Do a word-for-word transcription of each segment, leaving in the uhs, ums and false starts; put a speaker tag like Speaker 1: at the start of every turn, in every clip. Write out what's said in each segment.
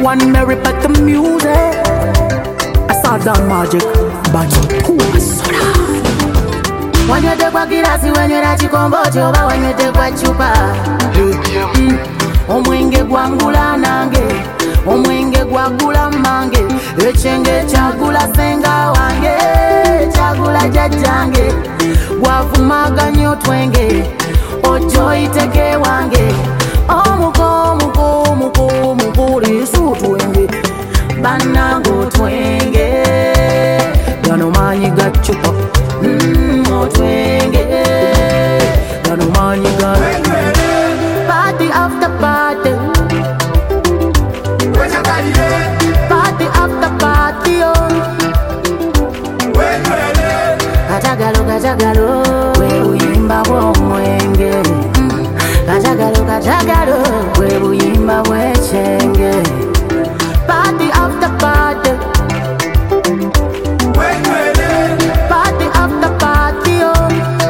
Speaker 1: one Mary but the music. I saw that magic, but who was soda?
Speaker 2: Wanyete kwa kirasi wenyera chikombochi oba wanyete kwa chupa. mm. Omwenge gwangula nange, omwenge gwagula mange, echenge chagula senga wange, chagula jajjange, gwavumaga nyo twenge, ojo iteke wange, omuko omuko omuko omuko lisu twenge, banango twenge, gano manyi ga chupa. Mmm, oh twenge, gano manyi ga party after party, party after party, oh. Kachagalo kachagalo, we uyimba bw'omwenge. Kachagalo kachagalo, we uyimba bw'echenge. Party after party, party after party, oh.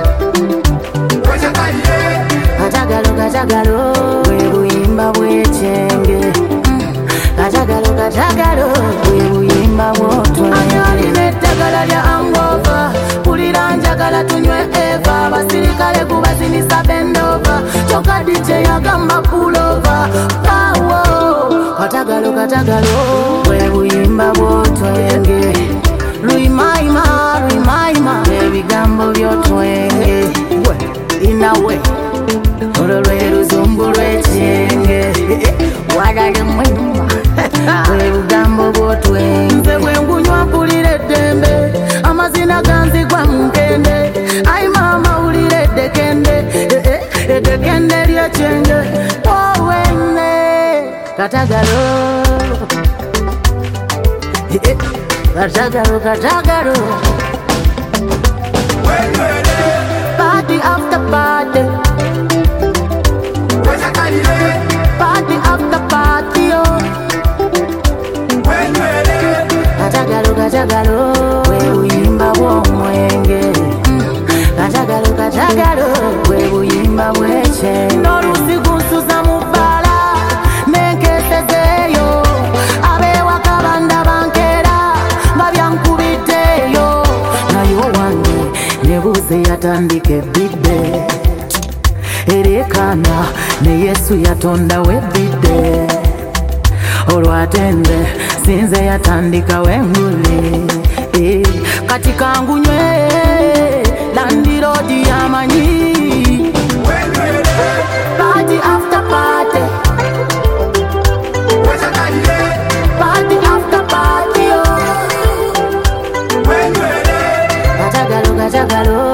Speaker 2: Kachagalo kachagalo, we uyimba bw'echenge. Kachagalo kachagalo, we uyimba bw'otwenge. Anyali netagala lya angova, pulira njagala tunywe eva, basirikale kubazinisa bendova, choka D J yagamba pulova, pawo. Katagalo katagalo, we uyimba bw'otwenge. Luimaima, luimaima, ebigambo by'otwenge. Inawe, ololwe luzumbu lw'ekyenge, wadale mwema, ebigambo bw'otwenge. Nze bwe ngunywa mpulira eddembe, amazina ganzigwa mu nkende, ayi maama wulira eddekende, eddekende ly'ekyenge, owenne katagalo, katagalo katagalo. Party after party, party after party, oh. Katagalo katagalo, we uyimba bw'omwenge. Katagalo katagalo, we uyimba bw'echenge. N'olusiku nsuza mu bbala, n'enkeesezeeyo, ab'ewaka banda bankera, nga byankubiddeeyo. Naye owange nebuuze yatandika ebidde, ereekana ne Yesu yatondawo ebidde, olwatende sinze yatandika wenguli. eh, kati kangunywe landiroodi yamanyi. Party after party, party after party, oh. Katagalo katagalo,